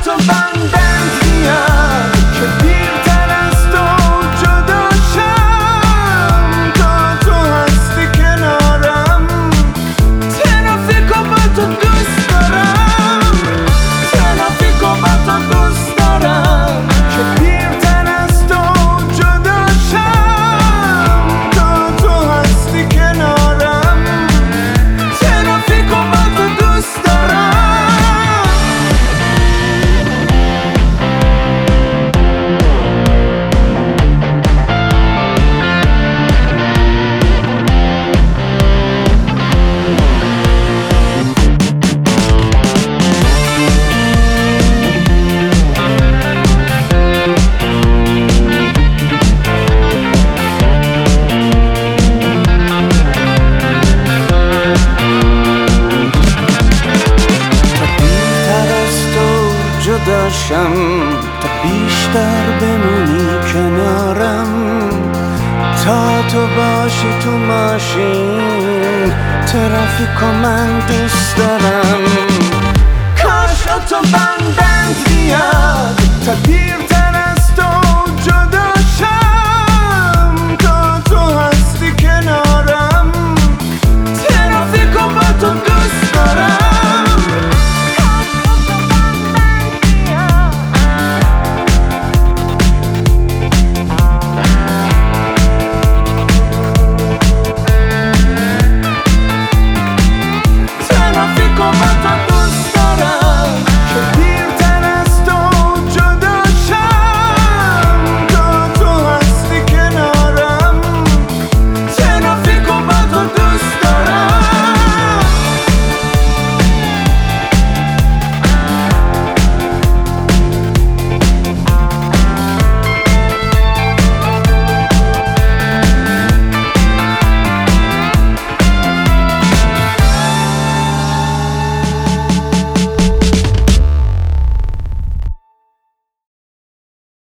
بندت میاد که پیرتر از تو جدا شم تا تو هستی کنارم. ترافیکو با تو دوست دارم، ترافیکو با تو دوست دارم که پیرتر از تو جدا شم تا تو هستی کنارم. ترافیکو با تو دوست دارم. جداشم تا بیشتر بمونی کنارم، تا تو باشی تو ماشین. ترافیکو من دوست دارم. کاش اتوبان